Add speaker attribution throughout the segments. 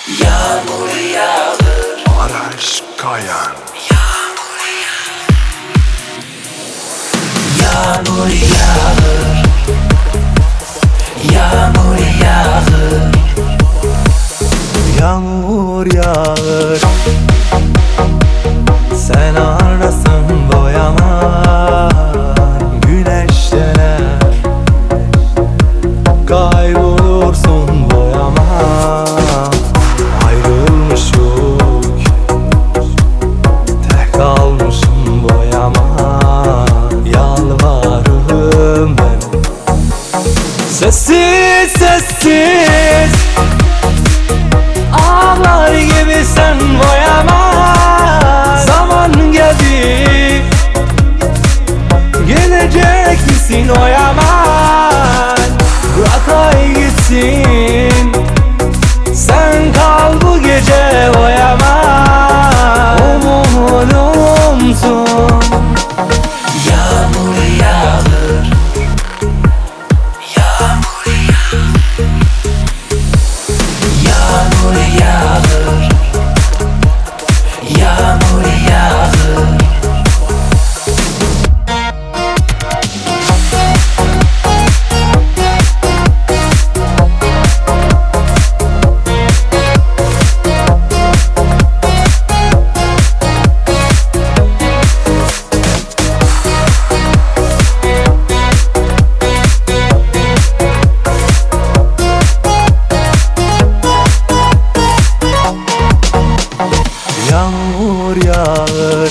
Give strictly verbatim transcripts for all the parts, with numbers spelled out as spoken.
Speaker 1: Yağmur yağır,
Speaker 2: Araş Kayan.
Speaker 1: yağmur yağır, yağmur yağır,
Speaker 3: Yağmur yağır, sen aradasın boyaman. Güneş döner, kaybolursun boyaman. Ayrılmışık, tek kalmışım boyaman. Yalvarırım ben, sessiz sessiz ağlar gibi sen boyama. Zaman geldi, gelecek misin oyaman? Bırak ay gitsin, sen kal bu gece oyaman. Umudumsun.
Speaker 1: yağmur yağır, yağmur yağır, yağmur yağır, yağmur yağır.
Speaker 3: Yağmur yağır,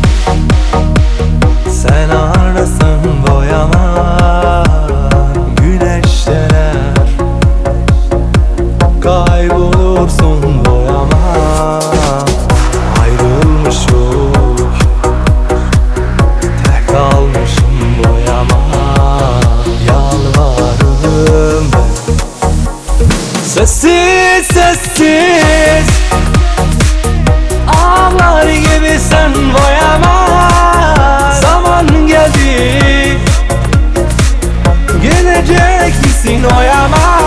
Speaker 3: sen aradasın boyaman. Güneş döner, kaybolursun boyaman. Ayrılmışık, tek kalmışım boyaman. Yalvarırım ben, sessiz sessiz ağlar gibi sen boyama. Zaman geldi, gelecek misin oyama?